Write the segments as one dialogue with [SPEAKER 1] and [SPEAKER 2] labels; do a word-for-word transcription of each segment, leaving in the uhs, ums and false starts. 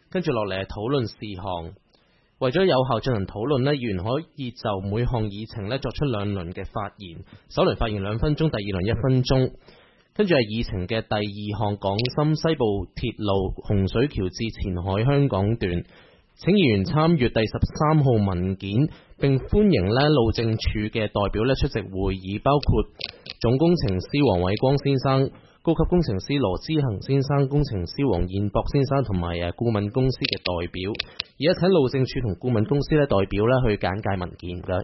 [SPEAKER 1] 跟住落嚟係討論事項。為咗有效進行討論呢，議員可以就每項議程呢作出兩輪嘅發言，首輪發言兩分鐘，第二輪一分鐘。跟住係議程嘅第二項，港深西部鐵路洪水橋至前海香港段。請議員參閱第十三號文件，並歡迎呢路政署嘅代表呢出席會議，包括總工程師黃偉光先生、高級工程師羅之恒先生、工程師黃燕博先生同埋誒顧問公司嘅代表。而家請路政署同顧問公司咧代表咧去簡介文件嘅。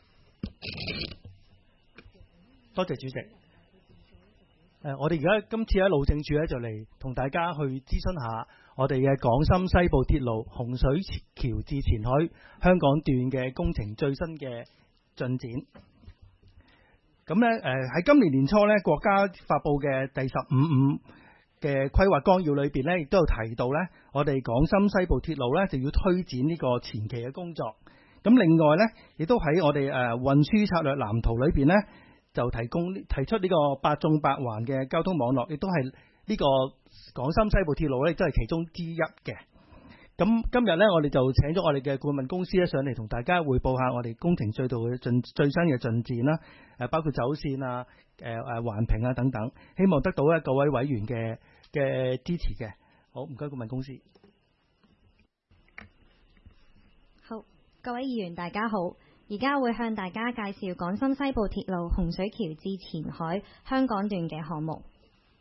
[SPEAKER 2] 多謝主席。誒，我哋而家今次喺路政署咧就嚟同大家去諮詢下我哋嘅港深西部鐵路洪水橋至前海香港段嘅工程最新嘅進展。咁咧誒喺今年年初咧，國家發布嘅第十五五嘅規劃綱要裏邊咧，亦都有提到咧，我哋港深西部鐵路咧就要推展呢個前期嘅工作。咁另外咧，亦都喺我哋誒運輸策略藍圖裏邊咧，就提供提出呢個八縱八環嘅交通網絡，亦都係呢個港深西部鐵路咧，都係其中之一嘅。咁今日咧，我哋就請咗我哋嘅顧問公司咧上嚟，同大家匯報下我哋工程隧道嘅進最新嘅進展啦。誒，包括走線啊、誒誒環評啊等等，希望得到咧各位委員嘅嘅支持嘅。好，唔該，顧問公司。
[SPEAKER 3] 好，各位議員大家好，而家會向大家介紹港深西部鐵路洪水橋至前海香港段嘅項目。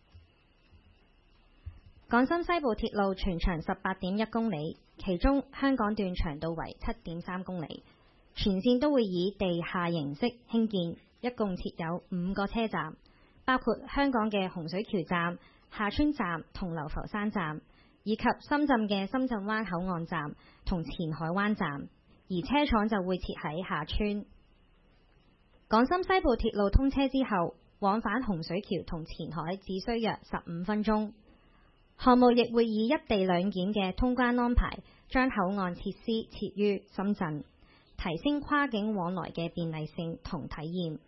[SPEAKER 3] 港深西部鐵路全長十八點一公里，其中香港段長度為七點三公里，全線都會以地下形式興建，一共設有五個車站，包括香港嘅洪水橋站、廈村站同流浮山站，以及深圳嘅深圳灣口岸站同前海灣站，而車廠就會設喺廈村。港深西部鐵路通車之後，往返洪水橋同前海只需約十五分鐘。項目亦會以一地兩檢嘅通關安排，將口岸設施設於深圳，提升跨境往來嘅便利性同體驗。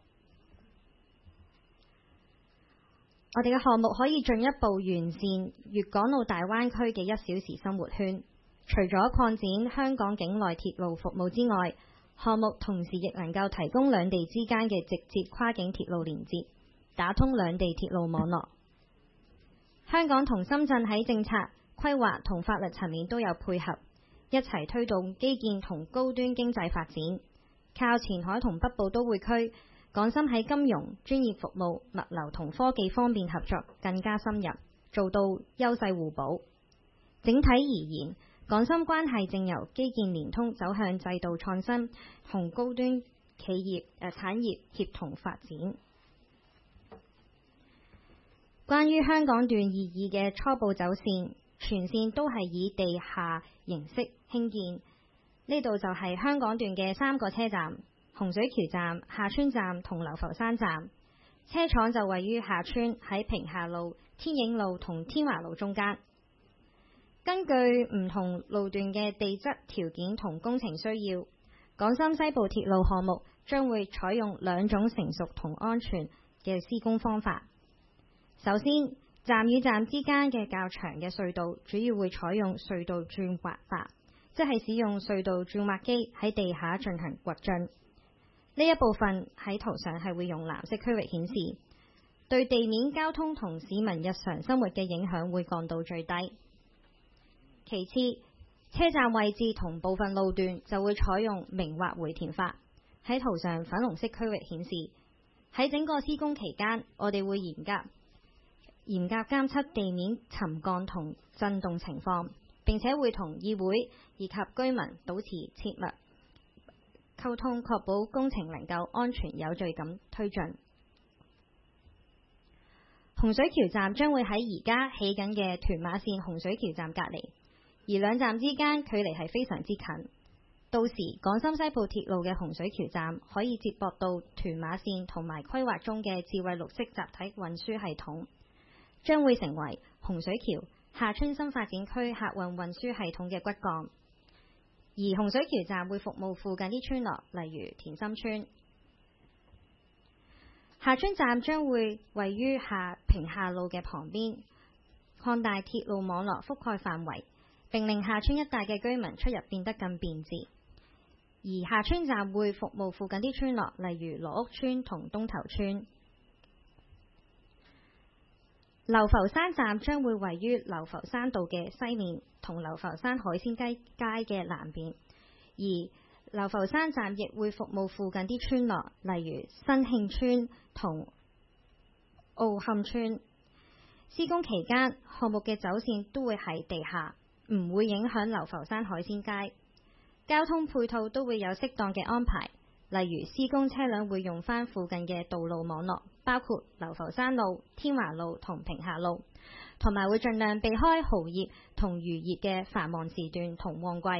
[SPEAKER 3] 我哋嘅項目可以進一步完善粵港澳大灣區嘅一小時生活圈。除咗擴展香港境內鐵路服務之外，項目同時亦能夠提供兩地之間嘅直接跨境鐵路連接，打通兩地鐵路網絡。香港同深圳喺政策、規劃同法律層面都有配合，一齊推動基建同高端經濟發展。靠前海同北部都會區，港深喺金融、專業服務、物流同科技方面合作更加深入，做到優勢互補。整體而言，港深關係正由基建連通走向制度創新同高端企業誒、呃、產業協同發展。關於香港段二二嘅初步走線，全線都係以地下形式興建。呢度就係香港段嘅三個車站：洪水橋站、廈村站同流浮山站。車廠就位於廈村，喺平下路、天影路同天華路中間。根據唔同路段嘅地質條件同工程需要，港深西部鐵路項目將會採用兩種成熟同安全嘅施工方法。首先，站與站之間嘅較長嘅隧道，主要會採用隧道鑽挖法，即係使用隧道鑽挖機喺地下進行掘進。呢一部分喺圖上係會用藍色區域顯示，對地面交通同市民日常生活嘅影響會降到最低。其次，車站位置同部分路段就會採用明挖回填法，喺圖上粉紅色區域顯示。喺整個施工期間，我哋會嚴格嚴格監測地面沉降同震動情況，並且會同議會以及居民保持切密溝通，確保工程能夠安全有序咁推進。洪水橋站將會喺而家起緊嘅屯馬線洪水橋站隔離，而兩站之間距離係非常之近。到時港深西部鐵路嘅洪水橋站可以接駁到屯馬線同埋規劃中嘅智慧綠色集體運輸系統，將會成為洪水橋廈村新發展區客運運輸系統嘅骨幹。而洪水橋站會服務附近啲村落，例如田心村。廈村站將會位於下平下路嘅旁邊，擴大鐵路網絡覆蓋範圍， 並令廈村一帶嘅居民出入變得更便捷。而廈村站會服務附近啲村落，例如羅屋村同東頭村。流浮山站將會位於流浮山道嘅西面同流浮山海鮮街街嘅南邊，而流浮山站亦會服務附近啲村落，例如新慶村同澳坎村。施工期間，項目嘅走線都會喺地下，唔會影響流浮山海鮮街。交通配套都會有適當嘅安排，例如施工車輛會用返附近嘅道路網絡，包括流浮山路、天華路同平下路，同埋會盡量避開豪熱同漁業嘅繁忙時段同旺季。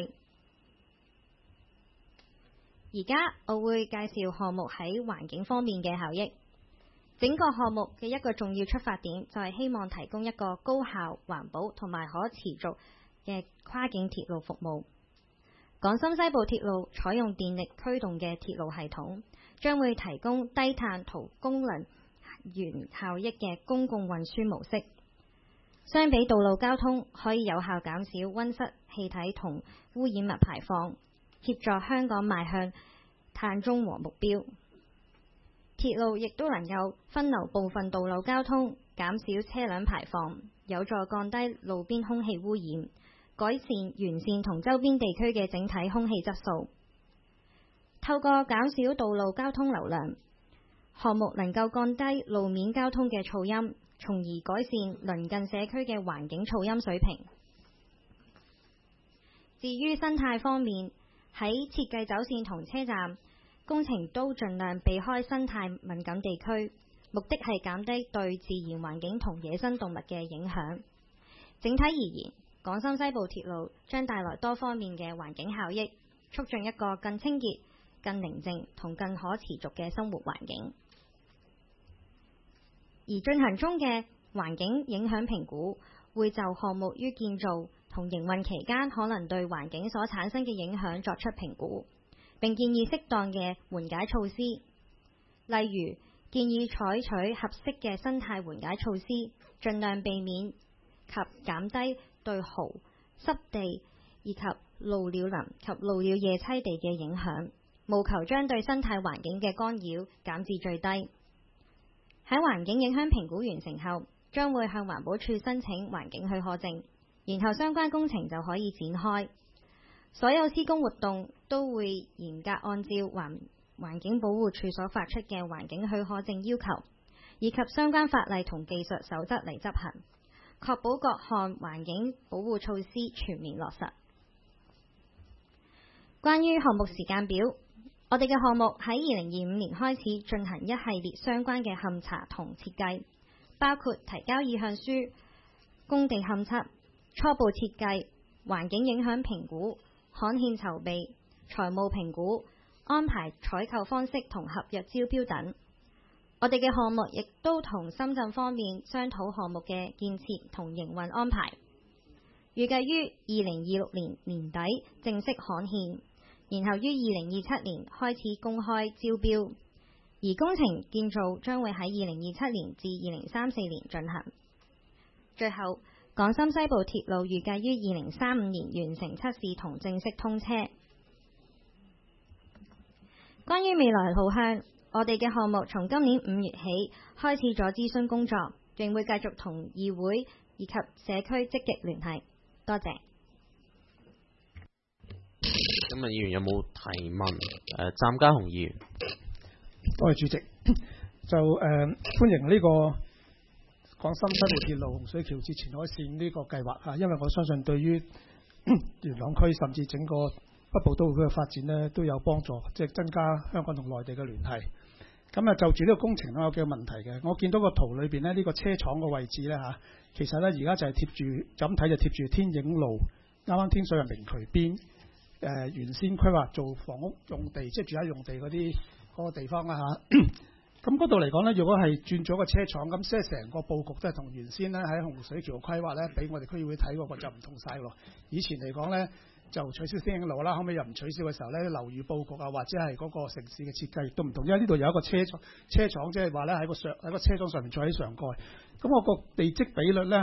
[SPEAKER 3] 而家我會介紹項目喺環境方面嘅效益。整個項目嘅一個重要出發點就係希望提供一個高效、環保同埋可持續嘅跨境鐵路服務。港深西部鐵路採用電力驅動嘅鐵路系統，將會提供低碳同功能源效益嘅公共運輸模式。相比道路交通，可以有效減少溫室氣體同污染物排放，協助香港邁向碳中和目標。鐵路亦都能夠分流部分道路交通，減少車輛排放，有助降低路邊空氣污染，改善沿線同周邊地區嘅整體空氣質素。透過減少道路交通流量，項目能夠降低路面交通嘅噪音，從而改善鄰近社區嘅環境噪音水平。至於生態方面，喺設計走線同車站工程都盡量避開生態敏感地區，目的係減低對自然環境同野生動物嘅影響。整體而言，港深西部鐵路將帶來多方面嘅環境效益，促進一個更清潔、更寧靜同更可持續嘅生活環境。而進行中嘅環境影響評估會就項目於建造同營運期間可能對環境所產生嘅影響作出評估，並建議適當嘅緩解措施，例如建議採取合適嘅生態緩解措施，盡量避免及減低對蠔、濕地以及鷺鳥林及鷺鳥夜棲地嘅影響，務求將對生態環境嘅干擾減至最低。喺環境影響評估完成後，將會向環保署申請環境許可證，然後相關工程就可以展開。所有施工活動都會嚴格按照環環境保護署所發出嘅環境許可證要求，以及相關法例同技術守則嚟執行，確保各項環境保護措施全面落實。關於項目時間表，我哋嘅項目喺二零二五年開始進行一系列相關嘅勘查同設計，包括提交意向書、工地勘測、初步設計、環境影響評估、刊憲籌備、財務評估、安排採購方式同合約招標等。我哋嘅項目亦都同深圳方面商討項目嘅建設同營運安排，預計於二零二六年年底正式刊憲，然後於二零二七年開始公開招標，而工程建造將會喺二零二七年至二零三四年進行。最後，港深西部鐵路預計於二零三五年完成測試同正式通車。關於未來路向，我哋嘅項目從今年五月起開始咗諮詢工作，並會繼續同議會以及社區積極聯繫。多謝。
[SPEAKER 1] 咁啊，議員有冇提問？誒、呃，湛家雄議員。
[SPEAKER 4] 多謝主席。就誒、呃、歡迎呢個港深西部鐵路洪水橋至前海線呢個計劃嚇，因為我相信對於元朗區甚至整個北部都會區嘅發展呢都有幫助，即係增加香港同內地嘅聯繫。咁啊，就住呢個工程咧，有幾個問題嘅。我見到個圖裏邊呢，呢、呢個車廠個位置呢，嚇，其實呢而家就係貼住，就咁睇就貼住天影路，啱啱天水圍明渠邊。誒、呃、原先規劃做房屋用地，即係住喺用地嗰啲嗰個地方啦嚇。咁嗰度嚟講呢，如果係轉咗個車廠，咁即係成個佈局都係同原先呢喺洪水橋規劃呢，俾我哋區議會睇嗰個就唔同晒喎。以前嚟講呢，就取消天影路啦，後尾又唔取消嘅時候呢，樓宇佈局啊，或者係嗰個城市嘅設計亦都唔同，因為呢度有一個車廠，車廠即係話呢喺個上喺個車廠上面坐喺上蓋。咁我個地積比率呢，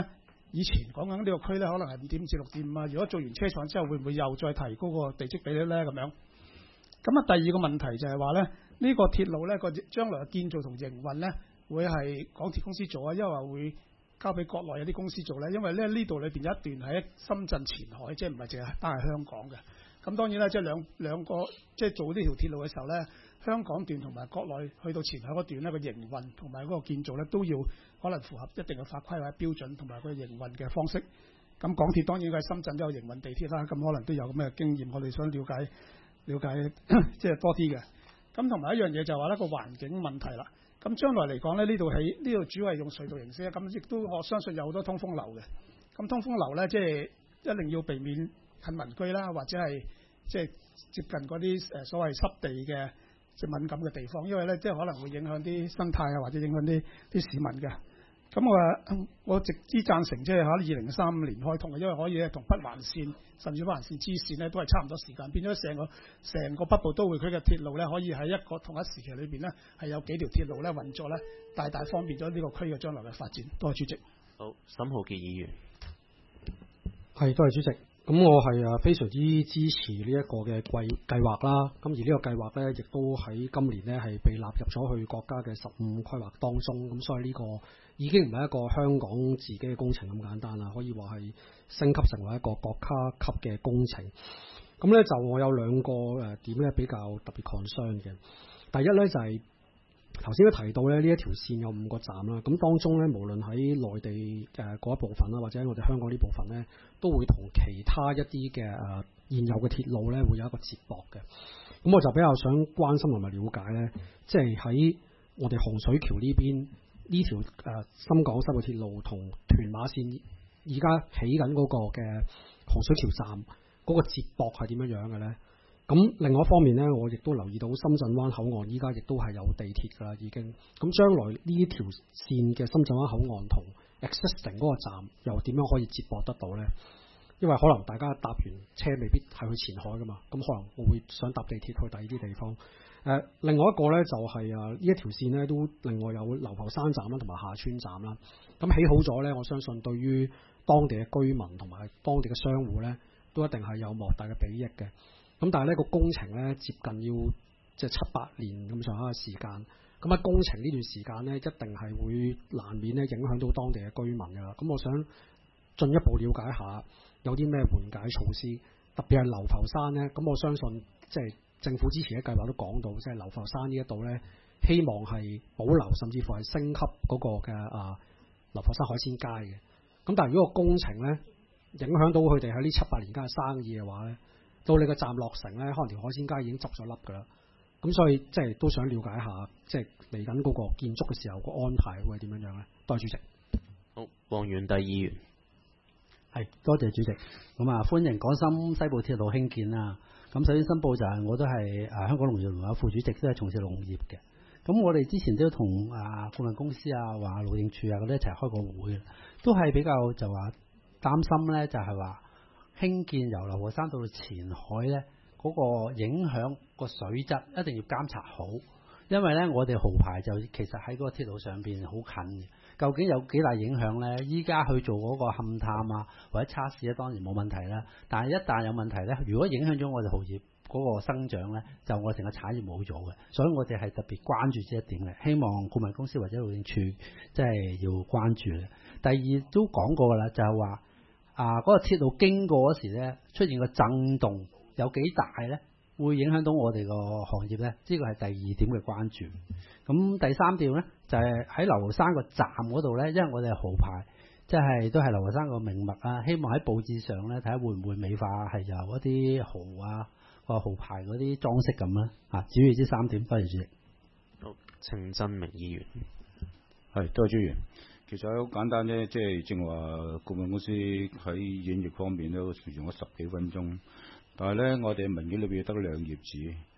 [SPEAKER 4] 以前講緊呢個區咧，可能係五點五至六點五啊。如果做完車廠之後，會唔會又再提高個地積比率咧？咁樣。咁啊，第二個問題就係話咧，呢個鐵路咧個將來嘅建造同營運咧，會係港鐵公司做啊，因為話會交俾國內有啲公司做咧。因為咧呢度裏邊有一段喺深圳前海，即係唔係淨係單係香港嘅。咁當然啦，即係兩兩個即係做呢條鐵路嘅時候咧，香港段同埋國內去到前海嗰段咧個營運同埋嗰個建造咧都要可能符合一定嘅法規或者標準同埋個營運嘅方式。咁港鐵當然喺深圳都有營運地鐵啦，咁可能都有咁嘅經驗。我哋想了解了解即係多啲嘅。咁同埋一樣嘢就係話呢個環境問題啦。咁將來嚟講咧，呢度喺呢度主要係用隧道形式，咁亦都我相信有好多通風樓嘅。咁通風樓咧，即係一定要避免近民居啦，或者係即係接近嗰啲誒所謂濕地嘅即係敏感嘅地方，因為咧即係可能會影響啲生態啊，或者影響啲啲市民嘅。咁我話我直之贊成即係喺二零三五年開通嘅，因為可以咧同北環線甚至北環線支線咧都係差唔多時間，變咗成個成個北部都會區嘅鐵路咧可以喺一個同一時期裏邊咧係有幾條鐵路咧運作咧，大大方便咗呢個區嘅將來嘅發展。多謝主席。
[SPEAKER 1] 好，沈浩傑議員。
[SPEAKER 5] 係，多謝主席。咁我係啊非常之支持呢一個嘅計計劃啦。咁而呢個計劃咧，亦都喺今年咧係被納入咗去國家嘅十五規劃當中。咁所以呢個已經唔係一個香港自己嘅工程咁簡單啦，可以話係升級成為一個國家級嘅工程。咁咧就我有兩個誒點咧比較特別 concern 嘅。第一咧就係頭先都提到咧呢一條線有五個站啦。咁當中咧無論喺內地誒嗰一部分啦，或者喺我哋香港呢部分咧，都會同其他一啲嘅誒現有嘅鐵路咧會有一個接駁嘅。咁我就比較想關心同埋了解咧，即係喺我哋洪水橋呢邊呢條誒深港西部鐵路同屯馬線而家起緊嗰個嘅洪水橋站嗰個接駁係點樣樣嘅咧？咁另外一方面咧，我亦都留意到深圳灣口岸依家亦都係有地鐵㗎啦，已經。咁將來呢條線嘅深圳灣口岸同 existing 嗰個站又點樣可以接駁得到咧？因為可能大家搭完車未必係去前海㗎嘛，咁可能我會想搭地鐵去第二啲地方。誒、呃，另外一個咧就係、是、啊呢一條線咧都另外有流浮山站啦，同埋下村站啦。咁起好咗咧，我相信對於當地嘅居民同埋當地嘅商戶咧，都一定係有莫大嘅裨益嘅。咁但係呢個工程咧接近要即係七八年咁上下嘅時間，咁喺工程呢段時間咧，一定係會難免咧影響到當地嘅居民㗎啦。咁我想進一步了解一下有啲咩緩解措施，特別係流浮山咧。咁我相信即係政府之前嘅計劃都講到，即係流浮山呢一度咧，希望係保留甚至乎係升級嗰個嘅啊流浮山海鮮街嘅。咁但係如果個工程咧影響到佢哋喺呢七八年間嘅生意嘅話咧，到你個站落成咧，可能條海鮮街已經執咗笠㗎啦。咁所以即係都想了解一下，即係嚟緊嗰個建築嘅時候個安排會係點樣樣咧？多謝主席。
[SPEAKER 1] 好，黃元帝議員。
[SPEAKER 6] 係，多謝主席。咁啊，歡迎港深西部鐵路興建啊。咁首先申報就係我都係誒香港農業聯會副主席，都係從事農業嘅。咁我哋之前都同啊顧問公司啊、話路政署啊嗰啲一齊開過會，都係比較就話擔心咧，就係話興建由流浮山到前海咧嗰個影響個水質一定要監察好，因為咧我哋蠔排就其實喺嗰個鐵路上邊好近嘅。究竟有幾大影響咧？依家去做嗰個勘探啊，或者測試咧，當然冇問題啦。但係一旦有問題咧，如果影響咗我哋蠔業嗰個生長咧，就我成個產業冇咗嘅。所以我哋係特別關注呢一點嘅，希望顧問公司或者路政署即係要關注嘅。第二都講過㗎啦，就係話啊嗰個鐵路經過嗰時咧，出現個震動有幾大咧？會影響到我哋個行業咧，呢個係第二點嘅關注。咁第三點咧，就係喺流浮山個站嗰度咧，因為我哋係蠔排，即係都係流浮山個名物啊。希望喺佈置上咧，睇下會唔會美化，係由一啲蠔啊個蠔排嗰啲裝飾咁啦。啊，主要呢三點，多謝主席。
[SPEAKER 1] 好，程振明議員。
[SPEAKER 7] 係，多謝主席。其實好簡單啫，即係正話顧問公司喺演繹方面咧，用咗十幾分鐘。但係咧，我哋文件裏邊得兩頁紙，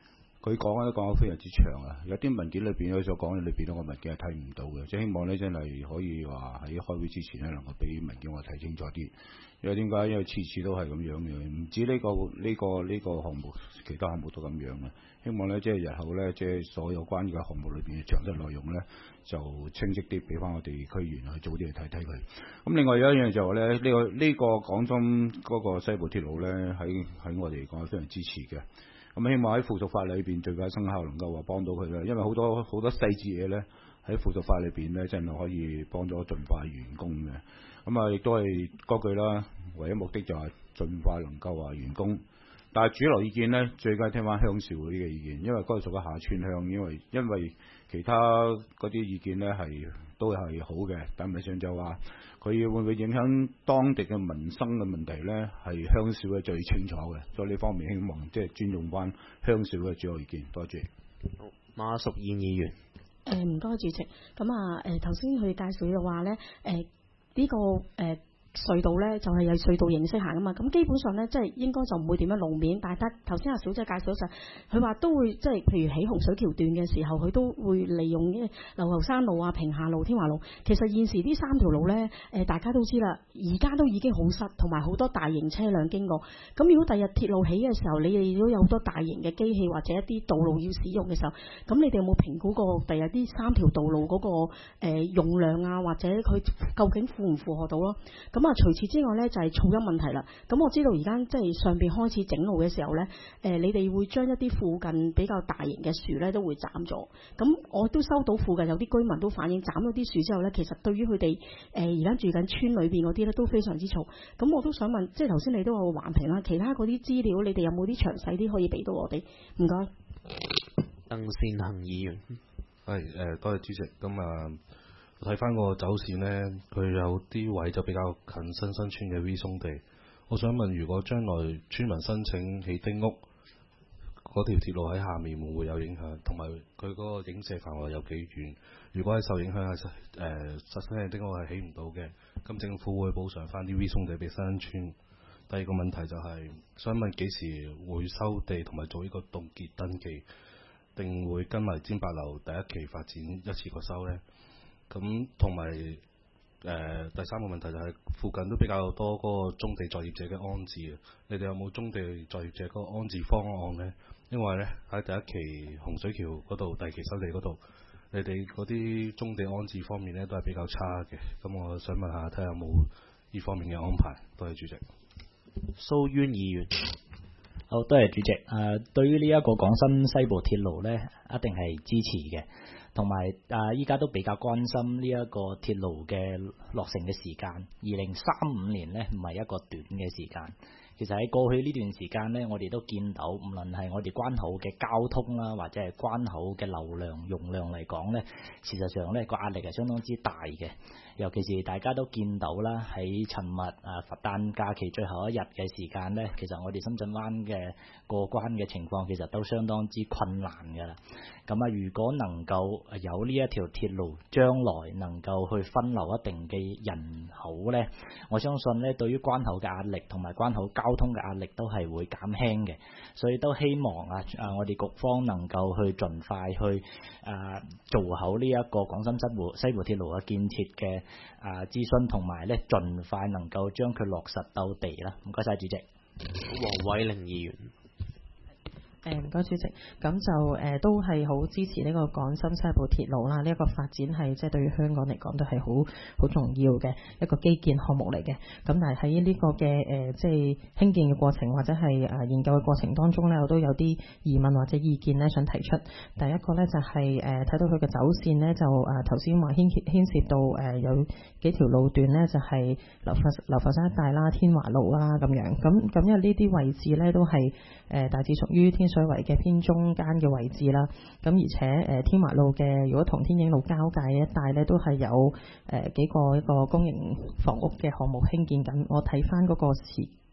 [SPEAKER 7] 佢講咧講得非常之長啊，有啲文件裏邊佢所講嘅裏邊咧，我文件係睇唔到嘅，即係希望咧真係可以話喺開會之前咧能夠俾文件我睇清楚啲。因為點解？因為次次都係咁樣嘅，唔止呢、這個呢、這個呢、這個項目，其他項目都咁樣嘅。希望咧即係日後咧即係所有關於嘅項目裏邊嘅詳細內容咧，就清晰啲俾翻我哋區員去早啲去睇睇佢。咁另外有一樣就係咧，呢、這個呢、這個廣深嗰個西部鐵路咧，喺喺我哋嚟講係非常支持嘅。咁希望喺附屬法裏邊最快生效，能夠話幫到佢啦。因為好多好多細節嘢咧喺附屬法裏邊咧，真係可以幫咗盡快完工嘅。咁啊，亦都係嗰句啦，唯一目的就係盡快能夠話完工。但係主流意見咧，最緊聽翻鄉事會嘅意見，因為嗰度屬於下村鄉，因為因為其他嗰啲意見咧係都係好嘅，但係上就話佢會唔會影響當地嘅民生嘅問題咧，係鄉事會最清楚嘅，所以呢方面希望即係尊重翻鄉事會嘅主流意見。多謝。
[SPEAKER 1] 好，馬淑燕議員。
[SPEAKER 8] 誒唔該主席，咁啊誒頭先佢介紹嘅話咧，誒、呃、呢、呢個誒。呃隧道咧就係、是、有隧道形式行噶嘛，咁基本上咧即係應該就唔會點樣路面，但係得頭先阿小姐介紹就佢話都會即係譬如起洪水橋段嘅時候，佢都會利用呢流浮山路啊、平下路、天華路。其實現時呢三條路咧，誒、呃、大家都知啦，而家都已經好塞，同埋好多大型車輛經過。咁如果第日鐵路起嘅時候，你哋都有好多大型嘅機器或者一啲道路要使用嘅時候，咁你哋有冇評估過第日呢三條道路嗰、那個、呃、用量啊，或者佢究竟符唔符合到咯？咁咁啊，除此之外咧，就係噪音問題啦。咁我知道而家即係上邊開始整路嘅時候咧，誒、呃，你哋會將一啲附近比較大型嘅樹咧，都會斬咗。咁我都收到附近有啲居民都反映，斬咗啲樹之後咧，其實對於佢哋誒而家住緊村裏邊嗰啲咧，都非常之嘈。咁我都想問，即係頭先你都有環評啦，其他嗰啲資料，你哋有冇啲詳細啲可以俾到我哋？唔該。
[SPEAKER 1] 鄧善行議員。
[SPEAKER 9] 係誒、呃，多謝主席。咁啊。睇翻個走線呢，佢有啲位就比較近新生村嘅 V 松地。我想問，如果將來村民申請起丁屋，嗰條鐵路喺下面會唔會有影響？同埋佢嗰個影射範圍有幾遠？如果係受影響係誒實際嘅丁屋係起唔到嘅，咁政府會補償翻啲 V 松地俾新生村。第二個問題就係、是、想問幾時會收地同埋做呢個凍結登記，定會跟埋尖八樓第一期發展一次過收呢？咁同埋誒第三個問題就係、是、附近都比較多嗰個棕地作業者嘅安置啊，你哋有冇棕地作業者嗰個安置方案呢？因為呢，喺第一期洪水橋嗰度、第二期收地嗰度，你哋嗰啲棕地安置方面呢都係比較差嘅。咁我想問下，睇下有冇呢方面嘅安排？多謝主席。
[SPEAKER 1] 蘇淵議員。
[SPEAKER 10] 好，多謝主席。誒、呃，對於呢一個廣深西部鐵路呢，一定係支持嘅。同埋啊，依家都比較關心呢一個鐵路嘅落成嘅時間。二零三五年呢，唔係一個短嘅時間。其實喺過去呢段時間呢，我哋都見到，無論係我哋關口嘅交通啦，或者係關口嘅流量容量嚟講呢，事實上呢個壓力係相當之大嘅。尤其是大家都見到啦，喺尋日啊佛誕假期最後一日嘅時間呢，其實我哋深圳灣嘅過關嘅情況其實都相當之困難㗎啦。咁啊，如果能夠有呢一條鐵路，將來能夠去分流一定嘅人口呢，我相信呢對於關口嘅壓力同埋關口交通嘅壓力都係會減輕嘅。所以都希望啊啊，我哋局方能夠去盡快去啊做好呢一個廣深西部西部鐵路嘅建設嘅啊諮詢，同埋咧盡快能夠將佢落實到地啦。唔該晒主席。
[SPEAKER 1] 黃偉玲議員。
[SPEAKER 11] 誒唔該主席，咁就誒、呃、都係好支持呢個廣深西部鐵路啦，呢、這、一個發展係即係對於香港嚟講都係好好重要嘅一個基建項目嚟嘅。咁但係喺呢個嘅誒、呃、即係興建嘅過程或者係誒研究嘅過程當中咧，我都有啲疑問或者意見咧想提出。第一個咧就係誒睇到佢嘅走線咧，就誒頭先話牽牽涉到誒、呃、有幾條路段咧，就係、是、流浮流浮山一帶啦、天華路啦咁樣。咁咁因為呢啲位置咧都係誒、呃、大致屬於天水圍嘅偏中間嘅位置啦，咁而且誒、呃、天華路嘅如果同天影路交界一帶咧，都係有誒、呃、幾個一個公營房屋嘅項目興建緊。我睇翻嗰個時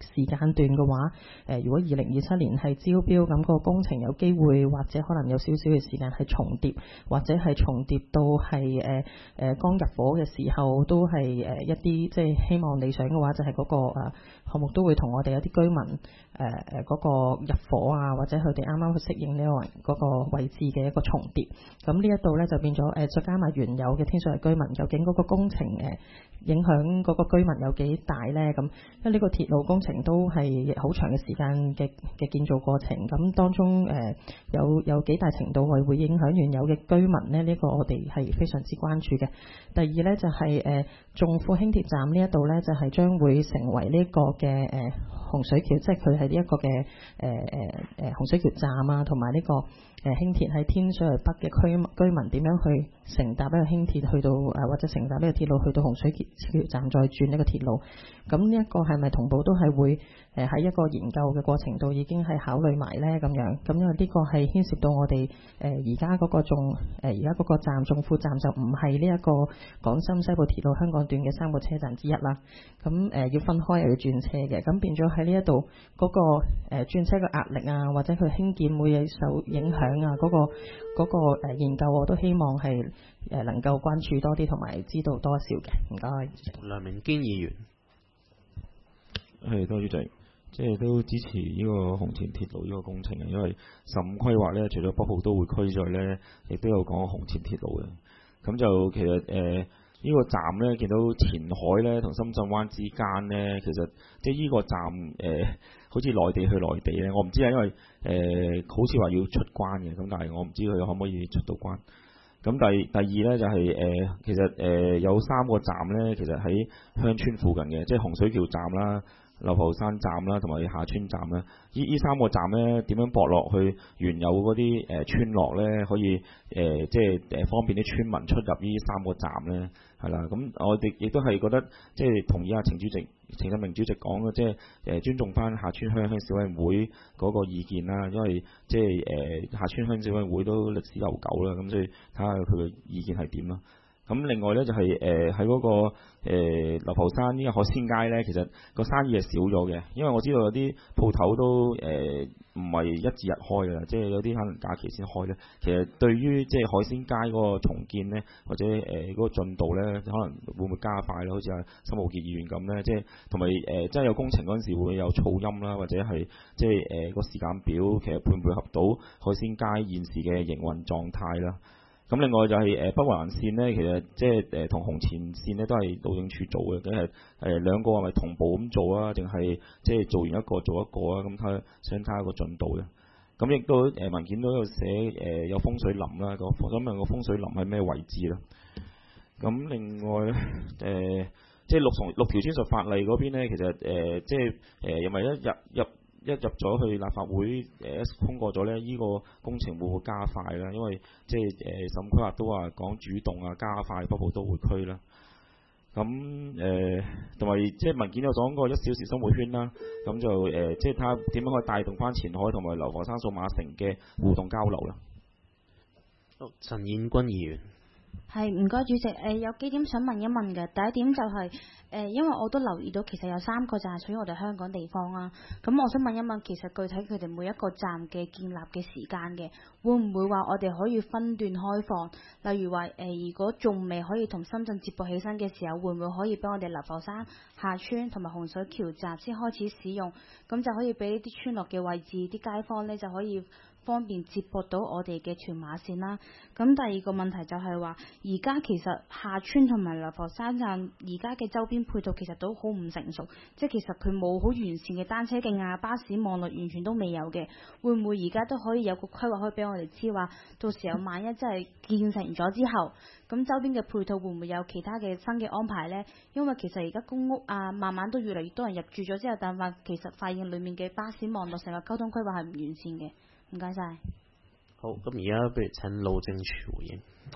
[SPEAKER 11] 時間段嘅話，誒、呃、如果二零二七年係招標，咁、個工程有機會或者可能有少少嘅時間係重疊，或者係重疊到係誒誒剛入伙嘅時候都係誒、呃、一啲即係希望理想嘅話，就係嗰、個誒、呃、項目都會同我哋有啲居民誒誒嗰個入伙啊，或者佢哋啱啱去適應呢個嗰個位置嘅一個重疊。咁呢一度咧就變咗誒、呃，再加埋原有嘅天水圍居民，究竟嗰個工程誒、呃、影響嗰個居民有幾大咧？咁因為呢個鐵路工程都係好長嘅時間嘅嘅建造過程，咁當中誒、呃、有有幾大程度係會影響原有嘅居民咧？呢、呢個我哋係非常之關注嘅。第二咧就係誒頌富輕鐵站呢一度咧，就係、是、將會成為呢個嘅誒、呃、洪水橋，即係佢係呢一個嘅誒誒誒洪水橋站啊，同埋呢個。誒輕鐵喺天水圍北嘅區居民點樣去乘搭呢個輕鐵去到誒，或者乘搭呢個鐵路去到洪水橋站再轉呢個鐵路？咁呢一個係咪同步都係會誒喺一個研究嘅過程度已經係考慮埋咧咁樣？咁因為呢個係牽涉到我哋誒而家嗰個仲誒而家嗰個站頌富站就唔係呢一個港深西部鐵路香港段嘅三個車站之一啦。咁誒、呃、要分開又要轉車嘅，咁變咗喺呢一度嗰個誒、呃、轉車嘅壓力啊，或者佢興建會有受影響。啊！嗰、那個嗰、那個誒研究，我都希望係誒能夠關注多啲，同埋知道多少嘅。唔該。
[SPEAKER 1] 梁明堅議員，
[SPEAKER 12] 係多謝主席，即係都支持呢個紅前鐵路呢個工程嘅，因為十五規劃咧，除咗北部都會區之外咧，亦都有講紅前鐵路嘅。咁就其實誒呢、呃這個站咧，見到前海咧同深圳灣之間咧，其實即係呢個站誒。呃好似內地去內地咧，我唔知啊，因為誒、呃、好似話要出關嘅，咁但係我唔知佢可唔可以出到關。咁第第二咧就係、是、誒、呃，其實誒、呃、有三個站咧，其實喺鄉村附近嘅，即係洪水橋站啦、流浮山站啦，同埋下村站啦。呢呢三個站咧點樣駁落去原有嗰啲誒村落咧，可以誒、呃、即係誒方便啲村民出入呢三個站咧，係啦。咁我哋亦都係覺得即係同意阿程主席。程振明主席講嘅，即係誒尊重翻下村鄉鄉小委會嗰個意見啦，因為即係誒下村鄉小委會都歷史悠久啦，咁所以睇下佢嘅意見係點啦。咁另外咧就係誒喺嗰個誒、呃、流浮山呢個海鮮街咧，其實個生意係少咗嘅，因為我知道有啲鋪頭都誒唔係一至日開嘅啦，即係有啲可能假期先開咧。其實對於即係海鮮街嗰個重建咧，或者誒嗰、呃嗰個進度咧，可能會唔會加快咧？好似阿深無傑議員咁咧，即係同埋誒即係有工程嗰陣時會有噪音啦，或者係即係誒個時間表其實配唔配合到海鮮街現時嘅營運狀態啦？咁另外就係誒北環線咧，其實即係誒同紅前線咧都係路政署做嘅，咁係誒兩個係咪同步咁做啊？定係即係做完一個做一個啊？咁睇想睇下個進度咧。咁亦都誒文件都有寫誒有風水林啦，個我想問個風水林係咩位置啦？咁另外咧誒即係六重六條專屬法例嗰邊咧，其實誒即係誒因為一入入。一入咗去立法會誒、呃、通過咗咧，呢、這個工程會唔會加快啦？因為即係誒審規劃都話講主動啊，加快北部都會區啦。咁誒同埋即係文件有講過一小時生活圈啦。咁就誒、呃、即係睇下點樣可以帶動翻前海同埋流浮山數碼城嘅互動交流啦。
[SPEAKER 1] 陳燕君議員。
[SPEAKER 13] 係，唔該主席。誒、呃、有幾點想問一問嘅。第一點就係、是、誒、呃，因為我都留意到其實有三個站係屬於我哋香港地方啊。咁我想問一問，其實具體佢哋每一個站嘅建立嘅時間嘅，會唔會話我哋可以分段開放？例如話誒、呃，如果仲未可以同深圳接駁起身嘅時候，會唔會可以俾我哋流浮山、下村同埋洪水橋站先開始使用？咁就可以俾啲村落嘅位置啲街坊呢就可以方便接駁到我哋嘅屯馬線啦。咁第二個問題就係話，而家其實下村同埋流浮山站而家嘅周邊配套其實都好唔成熟，即係其實佢冇好完善嘅單車徑啊、巴士網絡完全都未有嘅。會唔會而家都可以有個規劃可以俾我哋知話，到時候萬一真係建成咗之後，咁周邊嘅配套會唔會有其他嘅新嘅安排呢？因為其實而家公屋啊，慢慢都越嚟越多人入住咗之後，但係其實發現裡面嘅巴士網絡成個交通規劃係唔完善嘅。唔該晒。
[SPEAKER 1] 好，咁而家不如請路政署回應。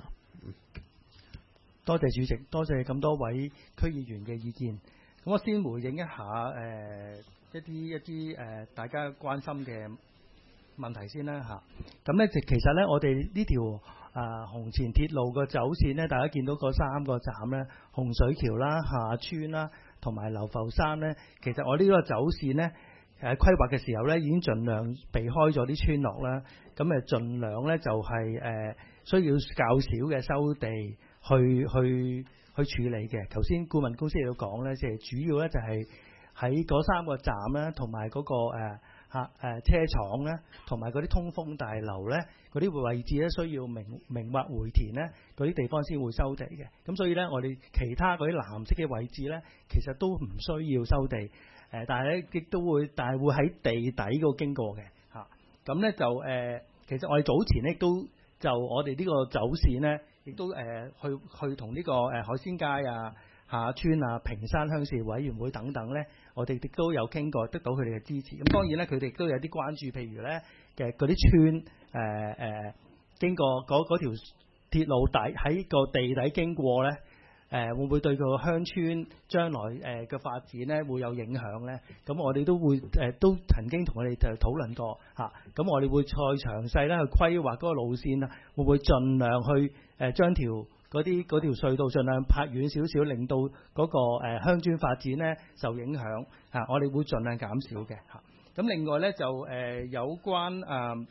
[SPEAKER 2] 多謝主席，多謝咁多位區議員嘅意見。咁我先回應一下誒、呃、一啲一啲誒、呃、大家關心嘅問題先啦嚇。咁咧，其其實咧，我哋呢條啊紅前鐵路嘅走線咧，大家見到嗰三個站咧，洪水橋啦、下村啦， 同埋流浮山咧，其實我呢個走線咧喺規劃嘅時候咧，已經盡量避開咗啲村落啦。咁誒盡量咧就係、是、誒、呃、需要較少嘅收地去去去處理嘅。頭先顧問公司亦都講咧，即係主要咧就係喺嗰三個站咧，同埋嗰個誒嚇誒車廠咧，同埋嗰啲通風大樓咧，嗰啲位置咧需要明明或回填咧，嗰啲地方先會收地嘅。咁所以咧，我哋其他嗰啲藍色嘅位置咧，其實都唔需要收地。誒、呃，但係咧亦都會，但係會喺地底嗰度經過嘅嚇。咁、啊、咧就誒、呃，其實我哋早前咧都就我哋呢個走線咧，亦都誒、呃、去去同呢、這個誒、呃、海鮮街啊、下村啊、屏山鄉事委員會等等咧，我哋亦都有傾過，得到佢哋嘅支持。咁當然咧，佢哋亦都有啲關注，譬如咧嘅嗰啲村誒誒、呃呃、經過嗰嗰條鐵路底喺個地底經過咧。誒、呃、會唔會對個鄉村將來誒嘅、呃、發展咧會有影響咧？咁我哋都會誒、呃、都曾經同佢哋就討論過嚇。咁、啊、我哋會再詳細咧去規劃嗰個路線啦，會唔會盡量去誒、呃、將條嗰啲嗰條隧道盡量拍遠少少，令到嗰、那個誒、呃、鄉村發展咧受影響嚇、啊。我哋會盡量減少嘅嚇。咁、啊、另外咧就誒、呃、有關誒。呃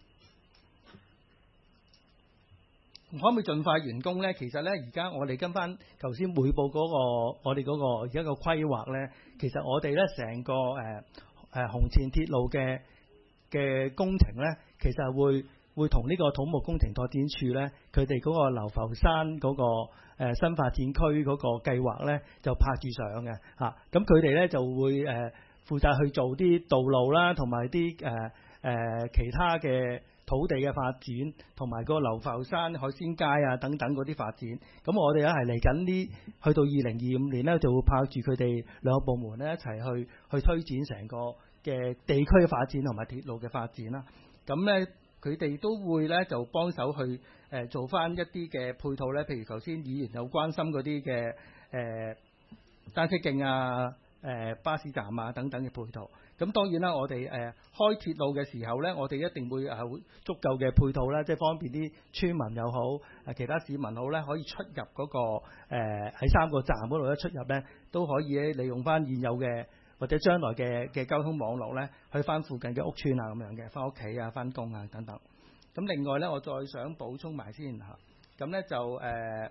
[SPEAKER 2] 可唔可以盡快完工咧？其實咧，而家我哋跟翻頭先匯報嗰、那個我哋嗰個而家個規劃咧，其實我哋咧成個誒誒、呃、紅前鐵路嘅嘅工程咧，其實會會同呢個土木工程拓展處咧，佢哋嗰個流浮山嗰、那個、呃、新發展區嗰個計劃咧，就拍住上嘅嚇。咁佢哋咧就會誒、呃、負責去做啲道路啦，同埋啲誒誒其他嘅土地嘅發展，同埋個流浮山海鮮街啊等等嗰啲發展，咁我哋咧係嚟緊呢，去到二零二五年咧，就會拍住佢哋兩個部門咧一齊去去推展成個嘅地區嘅發展同埋鐵路嘅發展啦。咁咧佢哋都會咧就幫手去誒、呃、做翻一啲嘅配套咧，譬如頭先議員有關心嗰啲嘅誒單車徑啊、誒、呃、巴士站啊等等嘅配套。咁當然啦，我哋誒、呃、開鐵路嘅時候咧，我哋一定會誒足夠嘅配套啦，即係方便啲村民又好，誒其他市民好咧，可以出入嗰、那個誒喺、呃、三個站嗰度咧出入咧，都可以咧利用翻現有嘅或者將來嘅嘅交通網絡咧，去翻附近嘅屋村啊咁樣嘅，翻屋企啊、翻工啊等等。咁另外咧，我再想補充埋先嚇，咁咧就誒。呃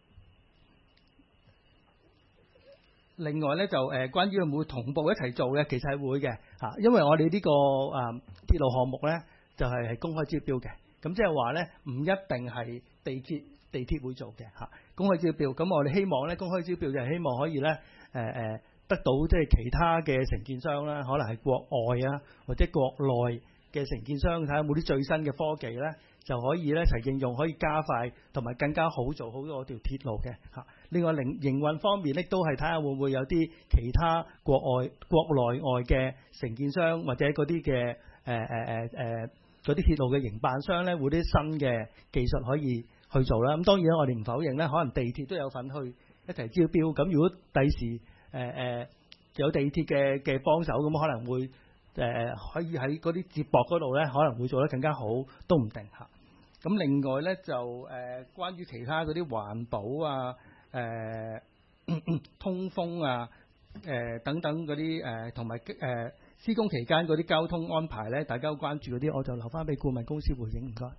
[SPEAKER 2] 另外咧就誒、呃、關於會唔會同步一齊做嘅，其實係會嘅嚇，因為我哋呢、這個誒、呃、鐵路項目咧就係、是、係公開招標嘅，咁即係話咧唔一定係地鐵地鐵會做嘅嚇，公開招標。咁我哋希望咧公開招標就係希望可以咧誒誒得到即係其他嘅承建商啦，可能係國外啊或者國內嘅承建商，睇下有冇啲最新嘅科技咧，就可以咧一齊應用，可以加快同埋更加好做好嗰條鐵路嘅嚇。另外營營運方面咧，都係睇下會唔會有啲其他國外國內外嘅承建商或者嗰啲嘅誒誒誒誒嗰啲鐵路嘅營辦商咧，會啲新嘅技術可以去做啦。咁當然我哋唔否認咧，可能地鐵都有份去一齊招標。咁如果第時誒誒、呃、有地鐵嘅嘅幫手，咁可能會誒、呃、可以喺嗰啲接駁嗰度咧，可能會做得更加好，都唔定嚇。咁另外咧就誒、呃、關於其他嗰啲環保啊。誒、呃、通風啊，誒、呃、等等嗰啲誒，同埋誒施工期間嗰啲交通安排咧，大家都關注嗰啲，我就留翻俾顧問公司回應。唔該，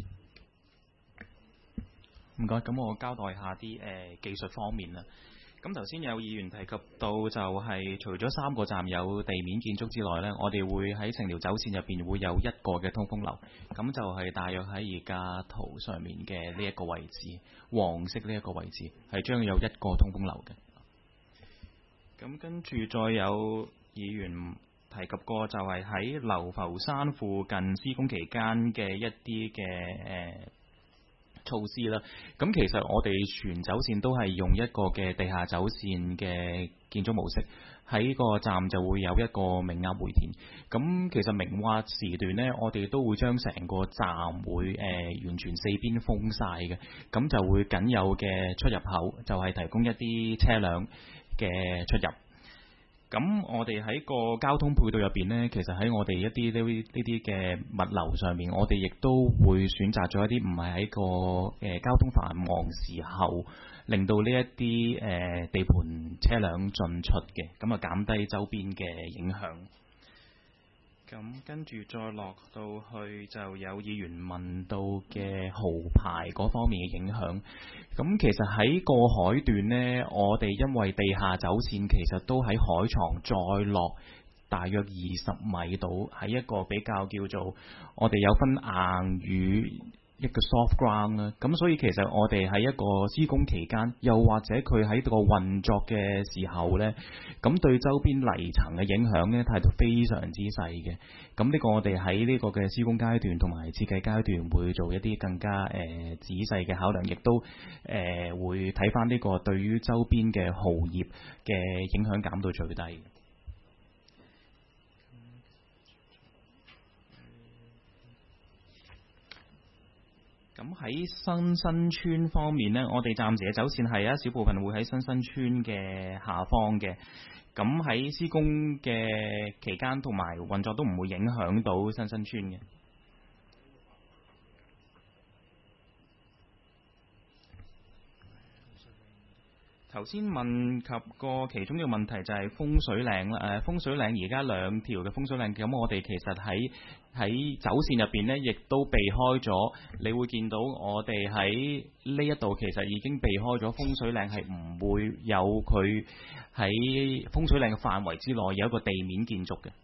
[SPEAKER 14] 唔該。咁我交代下啲誒、呃、技術方面啦。咁頭先有議員提及到就係除咗三個站有地面建築之外呢，我哋會喺成條走線入邊會有一個嘅通風樓，咁就係大約喺而家圖上面嘅呢一個位置，黃色呢一個位置係將有一個通風樓嘅。咁跟住再有議員提及過就係喺流浮山附近施工期間嘅一啲嘅誒措施啦，咁其實我哋全走線都係用一個嘅地下走線嘅建築模式，喺個站就會有一個明壓回填。咁其實明挖時段呢，我哋都會將成個站會誒、呃、完全四邊封晒嘅，咁就會僅有嘅出入口就係提供一啲車輛嘅出入。 咁我哋喺個交通配套入邊呢，其實喺我哋一啲呢呢啲嘅物流上面，我哋亦都會選擇咗一啲唔係喺個誒、呃、交通繁忙時候，令到呢一啲誒地盤車輛進出嘅，咁啊減低周邊嘅影響。咁跟住再落到去就有議員問到嘅豪牌嗰方面嘅影響。咁其實喺過海段呢，我哋因為地下走線其實都喺海床再落大約二十米度，喺一個比較叫做我哋有分硬與一個 soft ground 啦，咁所以其實我哋喺一個施工期間，又或者佢喺個運作嘅時候呢，咁對周邊泥層嘅影響呢，態度非常之細嘅。咁呢個我哋喺呢個嘅施工階段同埋設計階段會做一啲更加誒、呃、仔細嘅考量，亦都誒、呃、會睇翻呢個對於周邊嘅蠔業嘅影響減到最低。咁喺新新村方面呢，我哋暫時嘅走線係一小部分會喺新新村嘅下方嘅。咁喺施工嘅期間同埋運作都唔會影響到新新村嘅。頭先問及過其中一個問題就係風水嶺啦，誒風水嶺而家兩條嘅風水嶺，咁我哋其實喺喺走線入邊呢，亦都避開咗。你會見到我哋喺呢一度其實已經避開咗風水嶺，係唔會有佢喺風水嶺嘅範圍之內有一個地面建築嘅。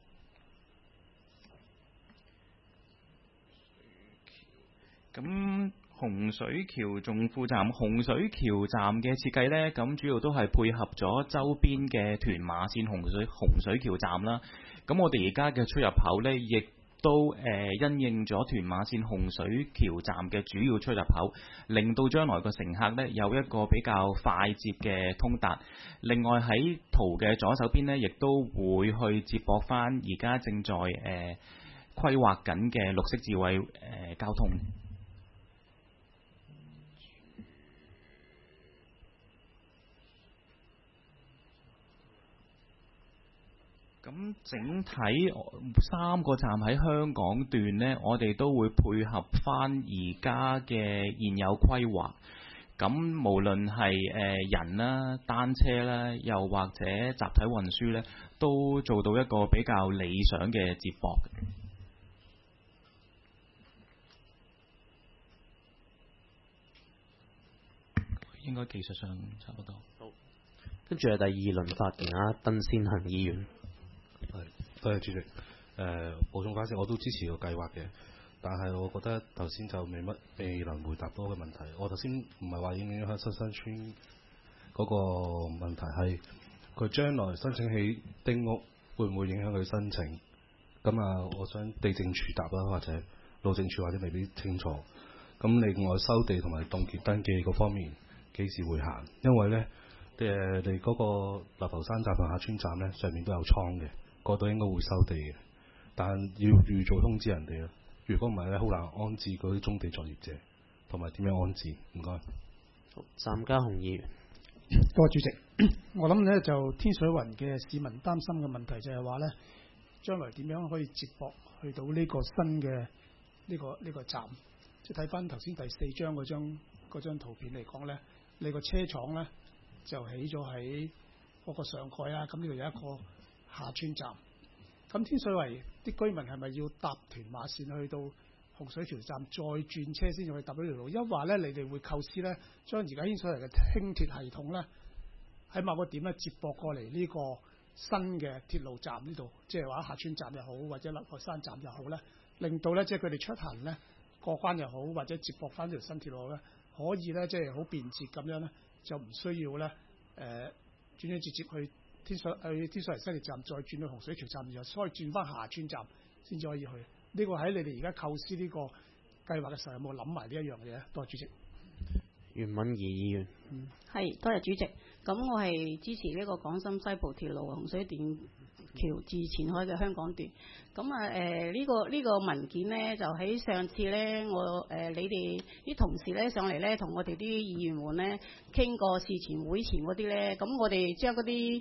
[SPEAKER 14] 咁洪水橋頌富站，洪水橋站嘅設計呢，咁主要都係配合咗周邊嘅屯馬線洪水洪水橋站啦。咁我哋而家嘅出入口呢，亦都誒、呃、因應咗屯馬線洪水橋站嘅主要出入口，令到將來個乘客呢有一個比較快捷嘅通達。另外喺圖嘅左手邊呢，亦都會去接駁翻而家正在誒、呃、規劃緊嘅綠色智慧誒、呃、交通。咁整體三個站喺香港段呢，我哋都會配合翻而家嘅現有規劃。咁無論係誒人啦、單車啦，又或者集體運輸呢，都做到一個比較理想嘅接駁。應該技術上差不多。
[SPEAKER 1] 好，跟住係第二輪發言啊，鄧先行議員。
[SPEAKER 9] 係，多謝主席。誒、呃，補充翻先，我都支持個計劃嘅，但係我覺得頭先就未乜未能回答到個問題。我頭先唔係話影影響新新村嗰個問題，係佢將來申請起丁屋會唔會影響佢申請？咁啊，我想地政處答啦，或者路政處或者未必清楚。咁另外收地同埋凍結登記嗰方面幾時會行？因為咧誒，你嗰個流浮山站同下村站咧上面都有倉嘅。嗰度應該會收地嘅，但要預早通知人哋啦。如果唔係咧，好難安置嗰啲棕地作業者，同埋點樣安置？唔該。
[SPEAKER 1] 好，湛家雄議員。
[SPEAKER 4] 多謝主席。我諗咧就天水圍嘅市民擔心嘅問題就係話咧，將來點樣可以接駁去到呢個新嘅呢、呢個呢、呢個站？即係睇翻頭先第四張嗰張嗰張圖片嚟講咧，你個車廠咧就起咗喺嗰個上蓋啊，咁呢度有一個下村站。咁天水圍啲居民係咪要搭屯馬線去到洪水橋站，再轉車先至可以搭到呢條路？一話咧，你哋會構思咧，將而家天水圍嘅輕鐵系統咧，喺某個點咧接駁過嚟呢個新嘅鐵路站呢度，即係話下村站又好，或者流浮山站又好咧，令到咧即係佢哋出行咧過關又好，或者接駁翻條新鐵路咧，可以咧即係好便捷咁樣咧，就唔需要咧誒、呃、轉轉接接去天水去天水圍西鐵站，再轉去洪水橋站，然後再轉翻下村站先至可以去。呢、這個喺你哋而家構思呢個計劃嘅時候，有冇諗埋呢一樣嘢？多謝主席。
[SPEAKER 1] 袁敏儀議員。
[SPEAKER 15] 嗯，係多謝主席。咁我係支持呢個廣深西部鐵路洪水段橋至前海嘅香港段。咁啊誒呢個呢、這個文件呢，就喺上次呢，我誒、呃、你哋啲同事呢上嚟呢，同我哋啲議員們呢傾過事前會前嗰啲呢。咁我哋將嗰啲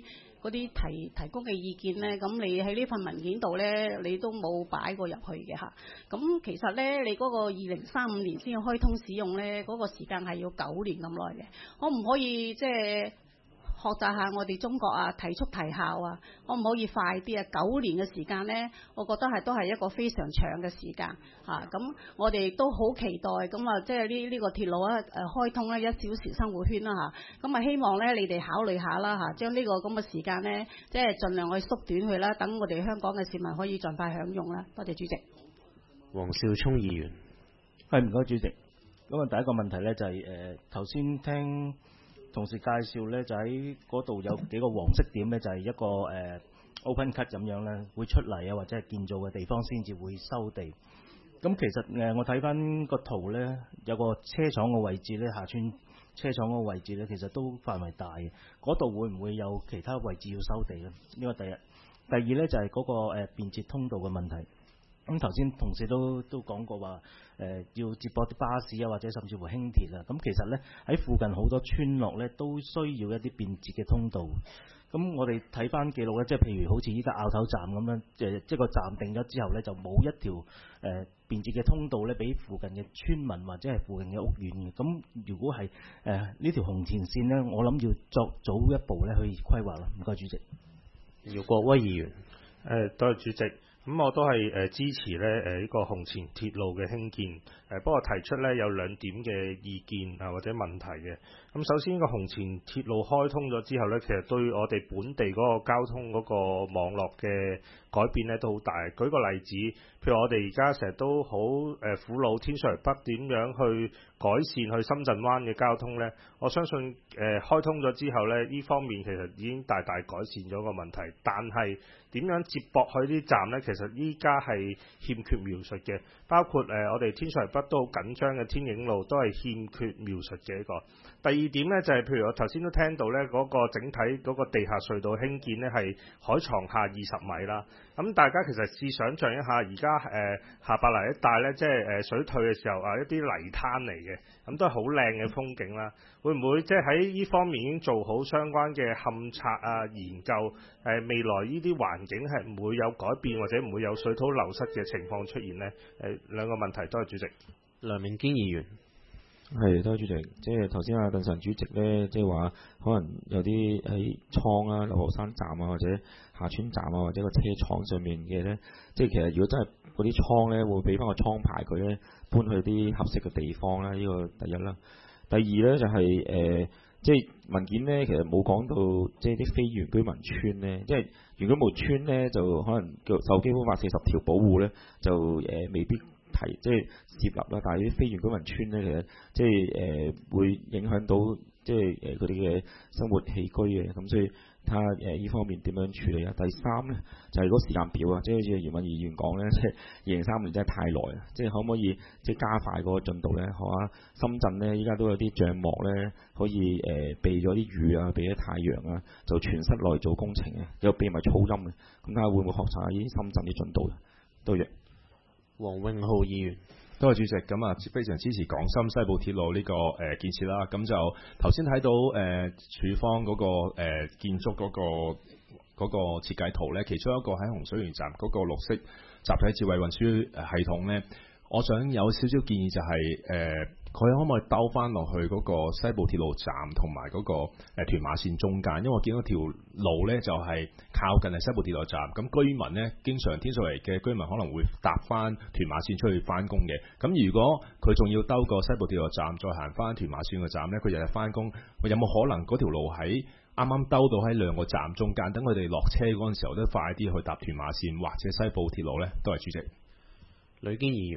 [SPEAKER 15] 嗰啲提提供嘅意見咧，咁你喺呢份文件度咧，你都冇擺過入去嘅嚇。咁其實咧，你嗰個二零三五年先開通使用咧，嗰、嗰個時間係要九年咁耐嘅，可唔可以即係？學習下我哋中國啊，提速提效啊，可唔可以快啲啊？九年嘅時間呢，我覺得係都係一個非常長嘅時間嚇。咁、啊、我哋都好期待咁啊，即係呢呢個鐵路啊誒開通咧一小時生活圈啦嚇。咁啊希望咧你哋考慮下啦嚇，將呢個咁嘅時間呢，即係盡量去縮短佢啦，等我哋香港嘅市民可以盡快享用啦。多謝主席。
[SPEAKER 1] 黃少聰議員，
[SPEAKER 16] 係唔該主席。咁啊第一個問題咧就係誒頭先聽同事介紹咧，就喺嗰度有幾個黃色點咧，就係、是、一個誒、呃、open cut 咁樣咧，會出嚟啊，或者係建造嘅地方先至會收地。咁其實誒、呃，我睇翻個圖咧，有個車廠嘅位置咧，下村車廠嗰個位置咧，其實都範圍大嘅。嗰度會唔會有其他位置要收地咧？呢個第一。第二咧就係、是、嗰、那個、呃、便捷通道嘅問題。咁頭先同事都都講過話，誒、呃、要接駁啲巴士啊，或者甚至乎輕鐵啊。咁其實咧喺附近好多村落咧都需要一啲便捷嘅通道。咁我哋睇翻記錄咧，即係譬如好似依家拗頭站咁樣，誒即係個站定咗之後咧，就冇一條誒、呃、便捷嘅通道咧，俾附近嘅村民或者係附近嘅屋苑嘅。咁如果係誒呢條紅前線咧，我諗要作早一步咧去規劃啦。唔該主席。
[SPEAKER 1] 姚國威議員，
[SPEAKER 17] 誒多謝主席。咁我都係誒支持咧誒呢個紅前鐵路嘅興建，誒不過提出咧有兩點嘅意見啊或者問題嘅。咁首先個紅前鐵路開通咗之後咧，其實對我哋本地嗰個交通嗰個網絡嘅改變咧都好大。舉個例子，譬如我哋而家成日都好誒苦惱天水圍北點樣去改善去深圳灣嘅交通咧，我相信誒、呃、開通咗之後咧，呢方面其實已經大大改善咗個問題。但係點樣接駁去啲站咧，其實依家係欠缺描述嘅，包括誒、呃、我哋天水圍北都好緊張嘅天影路都係欠缺描述嘅一個。第二點咧就係、是、譬如我頭先都聽到咧嗰、那個整體嗰個地下隧道興建咧係海床下二十米啦。咁大家其實試想像一下，而家誒下白泥一帶咧，即係誒水退嘅時候啊，一啲泥灘嚟嘅，咁都係好靚嘅風景啦。會唔會即係喺呢方面已經做好相關嘅勘測啊研究？誒、呃、未來呢啲環境係唔會有改變或者唔會有水土流失嘅情況出現呢？誒、呃、兩個問題，多謝主席。
[SPEAKER 1] 梁明堅議員。
[SPEAKER 12] 係，多謝主席。即係頭先阿鄧臣主席咧，即係話可能有啲喺倉啊、流河山站啊，或者下村站啊，或者個車廠上面嘅咧，即係其實如果真係嗰啲倉咧，會俾翻個倉牌佢咧，搬去啲合適嘅地方啦。呢個第一啦。第二咧就係、是、誒、呃，即係文件咧，其實冇講到即係啲非原居民村咧，即係原居民村咧，就可能叫受基本法四十條保護咧，就誒、呃、未必。提即係設立啦，但係啲非原居民村咧，其實即係誒、呃、會影響到即係誒佢哋嘅生活起居嘅，咁所以睇下誒呢方面點樣處理啊？第三咧就係、是、嗰個時間表啊，即係好似葉文議員講咧，即係二零三年真係太耐啊！即係可唔可以即係加快嗰個進度咧？好啊，深圳咧依家都有啲帳幕咧，可以誒、呃、避咗啲雨啊，避咗太陽啊，就全室內做工程嘅，有避埋噪音嘅，咁睇下會唔會學習下呢啲深圳啲進度啊？多謝。
[SPEAKER 1] 黃永浩議員，
[SPEAKER 18] 多謝主席。咁啊，非常支持港深西部鐵路呢、這個誒、呃、建設啦。咁就頭先睇到誒、呃、署方嗰、那個誒、呃、建築嗰、那個嗰、那個設計圖咧，其中一個喺洪水園站嗰個綠色集體智慧運輸系統咧，我想有少少建議就係、是、誒。呃佢可唔可以兜翻落去嗰個西部鐵路站同埋嗰個誒屯馬線中間？因為我見到條路咧就係靠近係西部鐵路站，咁居民咧經常天水圍嘅居民可能會搭翻屯馬線出去翻工嘅。咁如果佢仲要兜個西部鐵路站再行翻屯馬線個站咧，佢日日翻工，有冇可能嗰條路喺啱啱兜到喺兩個站中間，等佢哋落車嗰陣時候都快啲去搭屯馬線或者西部鐵路咧？多謝主席。
[SPEAKER 1] 呂堅議員。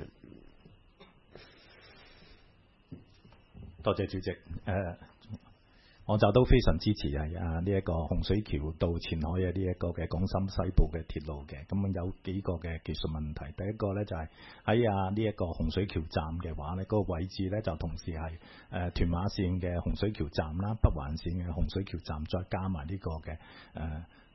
[SPEAKER 19] 多謝主席，誒、呃，我就都非常支持係啊呢一個洪水橋到前海嘅呢一個嘅港深西部嘅鐵路嘅，咁有幾個嘅技術問題。第一個咧就係喺啊呢一個洪水橋站嘅話咧，嗰、那個位置咧就同時係誒、呃、屯馬線嘅洪水橋站啦、北環線嘅洪水橋站，再加埋呢個嘅誒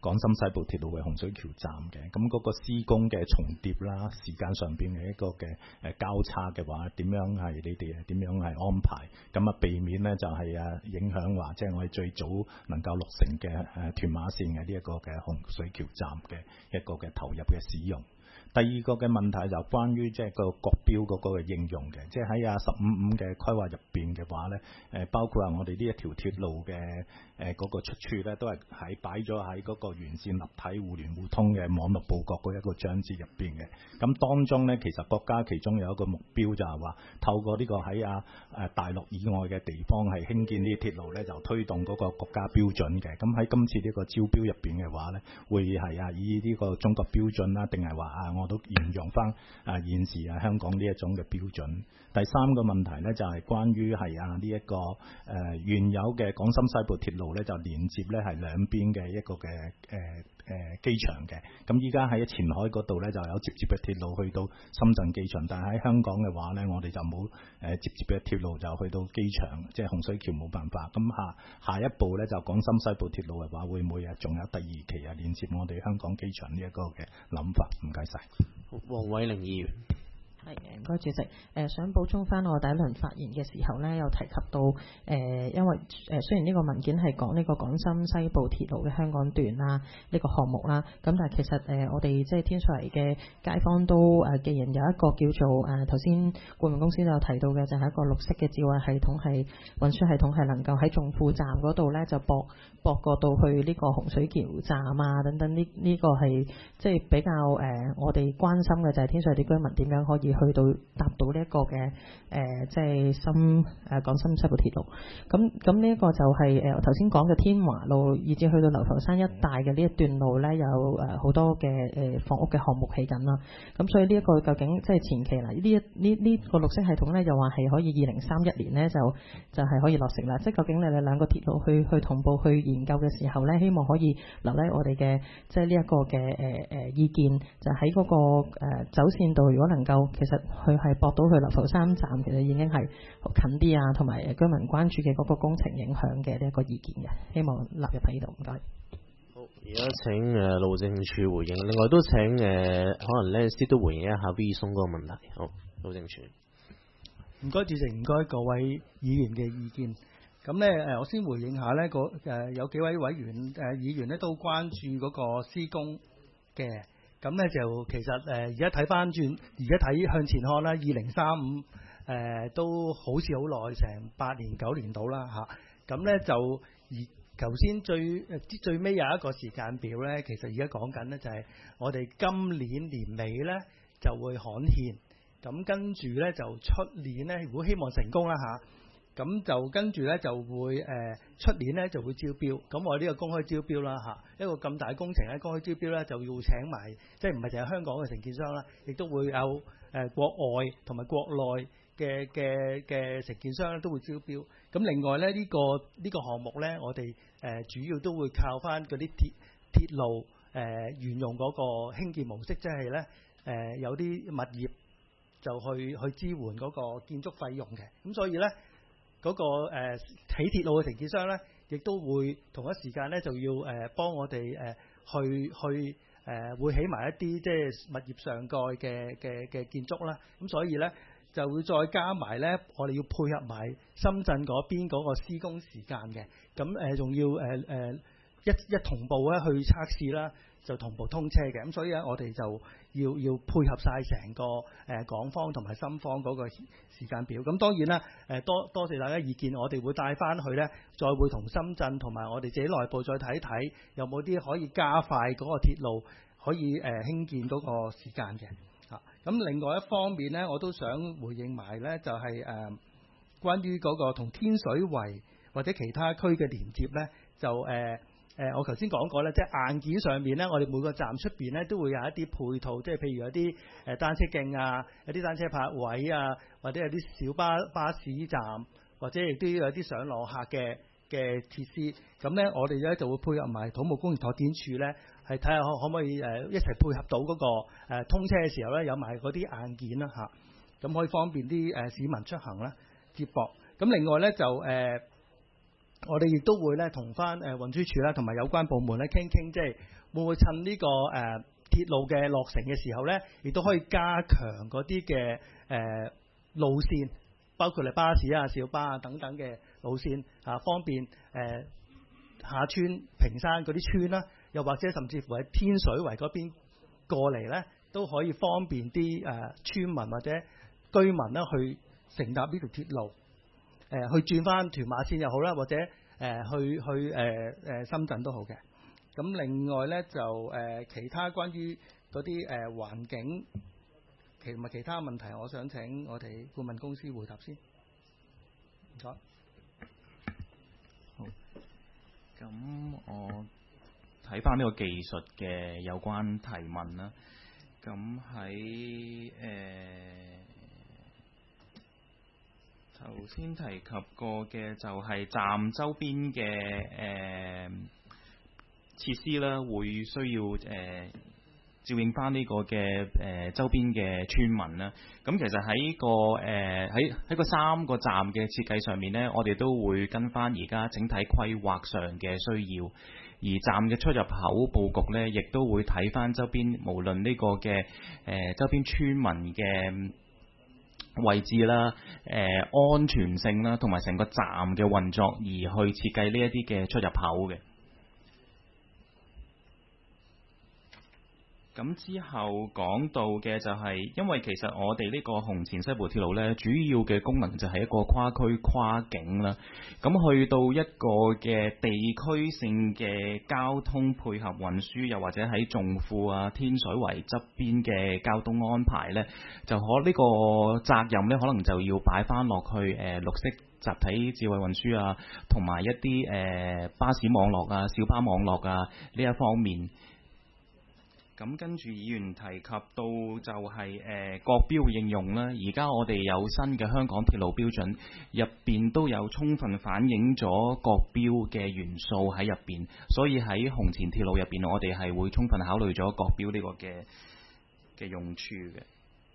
[SPEAKER 19] 廣深西部鐵路嘅洪水橋站嘅。咁嗰個施工嘅重疊啦，時間上邊嘅一個嘅誒交叉嘅話，點樣係你哋係點樣係安排？咁啊避免咧就係啊影響話，即係我哋最早能夠落成嘅誒屯馬線嘅呢一個嘅洪水橋站嘅一個嘅投入嘅使用。第二個嘅問題就關於即係個國標嗰個嘅應用嘅，即係喺啊十五五嘅規劃入邊嘅話咧，誒包括話我哋呢一條鐵路嘅誒嗰個出處咧，都係喺擺咗喺嗰個完善立體互聯互通嘅網絡佈局嗰一個章節入邊嘅。咁當中咧，其實國家其中有一個目標就係話，透過呢個喺啊誒大陸以外嘅地方係興建呢啲鐵路咧，就推動嗰個國家標準嘅。咁喺今次呢個招標入邊嘅話咧，會係啊以呢個中國標準啦，定係話啊我都沿用翻啊現時啊香港呢一種嘅標準。第三個問題咧就係關於係啊呢一個誒、呃、原有嘅廣深西部鐵路咧就連接咧係兩邊嘅一個嘅誒誒機場嘅。咁依家喺前海嗰度咧就有直接嘅鐵路去到深圳機場，但係喺香港嘅話咧，我哋就冇誒直接嘅鐵路就去到機場，即係洪水橋冇辦法。咁下下一步咧就廣深西部鐵路嘅話，會唔會啊仲有第二期啊連接我哋香港機場呢一個嘅諗法？唔該晒。
[SPEAKER 1] 黃偉綸議員。
[SPEAKER 11] 係嘅，唔該主席。誒、呃、想補充翻我第一輪發言嘅時候呢，有提及到誒、呃，因為誒、呃、雖然呢個文件係講呢個廣深西部鐵路嘅香港段啦，呢、這個項目啦，咁但係其實誒、呃、我哋即係天水圍嘅街坊都誒、呃，既然有一個叫做誒頭先顧問公司都有提到嘅，就係、是、一個綠色嘅智慧系統，係運輸系統係能夠喺重富站嗰度呢就駁駁過到去呢個洪水橋站啊等等，呢呢、這個係即係比較誒、呃、我哋關心嘅就係天水圍啲居民點樣可以去到搭到呢一個嘅誒、呃，即係深誒廣深西部鐵路。咁咁呢一個就係誒頭先講嘅天華路，以至去到流浮山一帶嘅呢一段路咧，有誒好多嘅誒房屋嘅項目起緊啦。咁所以呢一個究竟即係前期啦，呢一呢呢個綠色系統咧，又話係可以二零三一年咧就就係、是、可以落成啦。即係究竟你哋兩個鐵路去去同步去研究嘅時候咧，希望可以留低我哋嘅即係呢一個嘅誒誒意見，就喺嗰、那個誒、呃、走線度，如果能夠。其實佢係駁到去流浮山站，其實已經係近啲啊，同埋居民關注嘅嗰個工程影響嘅呢一個意見嘅，希望納入喺呢度。唔該。
[SPEAKER 1] 好，而家請誒路政署回應，另外都請誒、呃、可能咧先都回應一下 V 松嗰個問題。好，路政署。
[SPEAKER 2] 唔該，主席，唔該各位議員嘅意見。咁咧誒，我先回應下咧個誒有幾位委員誒、呃、議員咧都關注嗰個施工嘅。咁咧就其實誒而家睇翻轉，而家睇向前看啦，二零三五誒都好似好耐，成八年九年到啦嚇。咁咧就而頭先最誒最尾有一個時間表咧，其實而家講緊咧就係我哋今年年尾咧就會刊憲，咁跟住咧就出年咧，如果希望成功啦嚇。咁就跟住咧就會誒出年咧就會招標，咁我呢個公開招標啦嚇，一個咁大工程咧公開招標咧就要請埋，即係唔係淨係香港嘅承建商啦，亦都會有誒國外同埋國內嘅嘅嘅承建商咧都會招標。咁另外咧呢個呢個項目咧，我哋誒主要都會靠翻嗰啲鐵鐵路誒沿用嗰個興建模式，即係咧誒有啲物業就去去支援嗰個建築費用嘅，咁所以咧。嗰、那個誒、呃、起鐵路嘅承建商咧，亦都會同一時間咧就要誒、呃、幫我哋誒、呃、去去誒、呃、會起埋一啲即係物業上蓋嘅嘅嘅建築啦。咁所以咧就會再加埋咧，我哋要配合埋深圳嗰邊嗰個施工時間嘅。咁誒仲要誒誒、呃、一一同步咧去測試啦，就同步通車嘅。咁所以咧我哋就要要配合晒成個誒、呃、港方同埋深方嗰個時間表。咁當然啦，誒、呃、多多謝大家意見，我哋會帶翻去咧，再會同深圳同埋我哋自己內部再睇睇，有冇啲可以加快嗰個鐵路可以誒、呃、興建嗰個時間嘅。嚇、啊，咁另外一方面咧，我都想回應埋咧，就係、是、誒、呃、關於嗰個同天水圍或者其他區嘅連接咧，就誒。呃誒、呃，我頭先講過咧，即係硬件上面咧，我哋每個站出邊咧都會有一啲配套，即係譬如有啲誒單車徑啊，有啲單車泊位啊，或者有啲小巴巴士站，或者亦都有啲上落客嘅嘅設施。咁咧，我哋咧就會配合埋土木工程拓展處咧，係睇下可可唔可以誒一齊配合到嗰、那個、呃、通車嘅時候咧，有埋嗰啲硬件啦嚇，咁、啊、可以方便啲誒市民出行啦接駁。咁另外咧就誒。呃我哋亦都會咧同翻誒運輸署啦，同埋有關部門咧傾傾，即係會唔會趁呢、這個誒、呃、鐵路嘅落成嘅時候咧，亦都可以加強嗰啲嘅誒路線，包括係巴士啊、小巴啊等等嘅路線啊，方便誒、呃、下村、屏山嗰啲村啦，又或者甚至乎喺天水圍嗰邊過嚟咧，都可以方便啲誒、呃、村民或者居民咧去乘搭呢條鐵路。誒、呃、去轉翻屯馬線又好啦，或者誒、呃、去去誒誒、呃、深圳都好嘅。咁另外咧就誒、呃、其他關於嗰啲誒環境其同埋其他問題，我想請我哋顧問公司回答先。唔該。
[SPEAKER 14] 好。咁我睇翻呢個技術嘅有關提問啦。咁喺誒。呃頭先提及過嘅就係站周邊嘅誒設施啦，會需要誒、呃、照應翻呢個嘅誒、呃、周邊嘅村民啦。咁其實喺個誒喺喺個三個站嘅設計上面呢，我哋都會跟翻而家整體規劃上嘅需要，而站嘅出入口佈局呢，亦都會睇翻周邊無論呢個嘅誒、呃、周邊村民嘅位置啦、誒、呃、安全性啦，同埋成個站嘅運作，而去設計呢一啲嘅出入口嘅。咁之後講到嘅就係、是，因為其實我哋呢個紅前西部鐵路呢，主要嘅功能就係一個跨區跨境啦。咁去到一個嘅地區性嘅交通配合運輸，又或者喺重富啊、天水圍側邊嘅交通安排呢，就可呢個責任呢，可能就要擺翻落去誒、呃、綠色集體智慧運輸啊，同埋一啲誒、呃、巴士網絡啊、小巴網絡啊呢一方面。咁跟住議員提及到就係、是、誒、呃、國標應用啦，而家我哋有新嘅香港鐵路標準，入邊都有充分反映咗國標嘅元素喺入邊，所以喺紅前鐵路入邊，我哋係會充分考慮咗國標呢個嘅嘅用處嘅。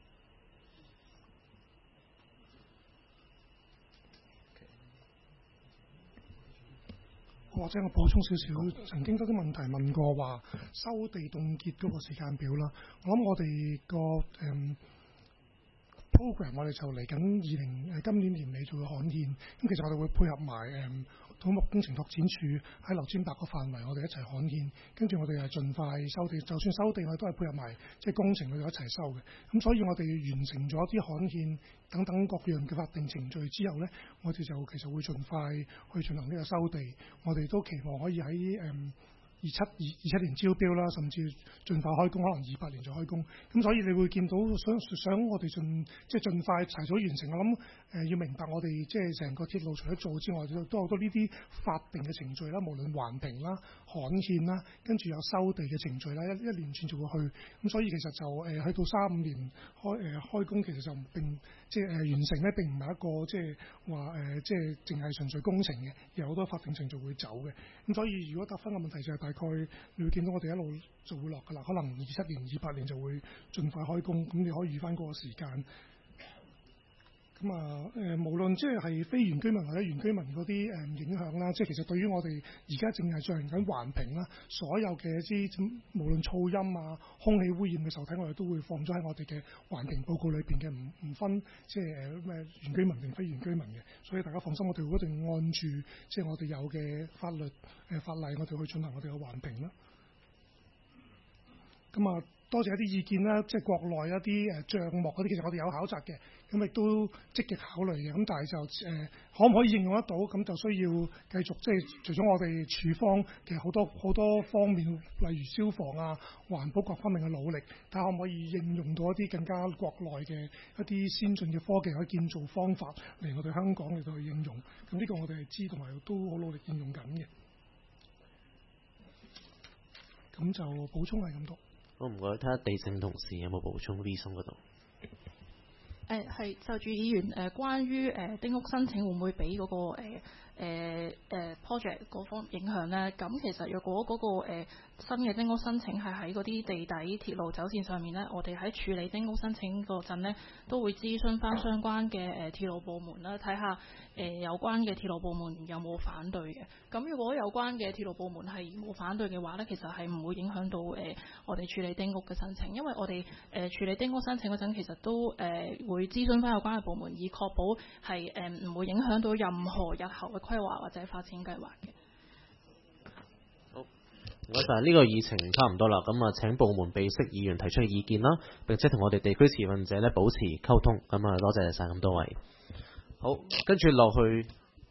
[SPEAKER 20] 或者我補充少少，曾經有啲問題問過話收地凍結嗰個時間表啦。我諗我哋個誒 program 我哋就嚟緊二零誒今年年尾就會刊憲，咁其實我哋會配合埋誒土木工程拓展署喺流尖白個範圍，我哋一齊刊憲，跟住我哋係盡快收地，就算收地我哋都係配合埋即係工程我哋一齊收嘅。咁所以我哋完成咗啲刊憲等等各樣嘅法定程序之後呢，我哋就其實會盡快去進行呢個收地。我哋都期望可以喺誒二七二二七年招標啦，甚至盡快開工，可能二八年就開工。咁所以你會見到想想我哋盡即係盡快提早完成。我諗誒、呃、要明白我哋即係成個鐵路除咗做之外，都好多呢啲法定嘅程序啦，無論環評啦、刊憲啦，跟住有收地嘅程序啦，一一連串就會去。咁所以其實就誒、呃、去到三五年開誒、呃、開工，其實就並即係誒、呃、完成咧，並唔係一個即係話誒即係淨係純粹工程嘅，有好多法定程序會走嘅。咁所以如果答翻個問題就係、是。大概你會見到我哋一路就會落㗎啦，可能二七年、二八年就會盡快開工，咁你可以預翻嗰個時間。咁啊誒，無論即係係非原居民或者原居民嗰啲誒影響啦，即係其實對於我哋而家淨係進行緊環評啦，所有嘅啲無論噪音啊、空氣污染嘅受體，我哋都會放咗喺我哋嘅環評報告裏邊嘅，唔唔分即係誒咩原居民定非原居民嘅，所以大家放心，我哋會一定按住即係我哋有嘅法律誒、呃、法例，我哋去進行我哋嘅環評啦。咁啊。多謝一啲意見啦，即係國內一啲誒帳幕嗰啲，其實我哋有考察嘅，咁亦都積極考慮嘅。咁但係就誒、呃、可唔可以應用得到？咁就需要繼續即係除咗我哋處方嘅好多好多方面，例如消防啊、環保各方面嘅努力，睇下可唔可以應用到一啲更加國內嘅一啲先進嘅科技，可以建造方法嚟我哋香港嚟到去應用。咁呢個我哋係知同埋都好努力應用緊嘅。咁就補充係咁多。
[SPEAKER 1] 好，唔該，睇下地政同事有冇補充 V 松嗰度。
[SPEAKER 21] 誒係就住議員誒、呃、關於誒、呃、丁屋申請會唔會俾嗰、那個誒誒誒 project 嗰方影響咧？咁其實若果嗰、那個、呃、新嘅丁屋申請係喺嗰啲地底鐵路走線上面咧，我哋喺處理丁屋申請嗰陣咧，都會諮詢翻相關嘅誒、呃、鐵路部門啦，睇下誒有關嘅鐵路部門有冇反對嘅。咁如果有關嘅鐵路部門係冇反對嘅話咧，其實係唔會影響到誒、呃、我哋處理丁屋嘅申請，因為我哋誒、呃、處理丁屋申請嗰陣，其實都誒、呃、會諮詢翻有關嘅部門，以確保係誒唔會影響到任何日後嘅規劃或者發展計劃嘅。
[SPEAKER 1] 好，唔該晒，呢個議程差唔多啦，咁啊請部門備悉議員提出嘅意見啦，並且同我哋地區持份者咧保持溝通，咁啊多謝晒咁多位。好，跟住落去。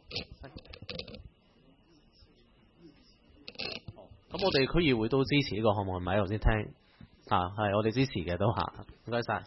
[SPEAKER 1] 咁我哋區議會都支持呢個項目，係咪頭先聽啊？係我哋支持嘅都嚇，唔該晒。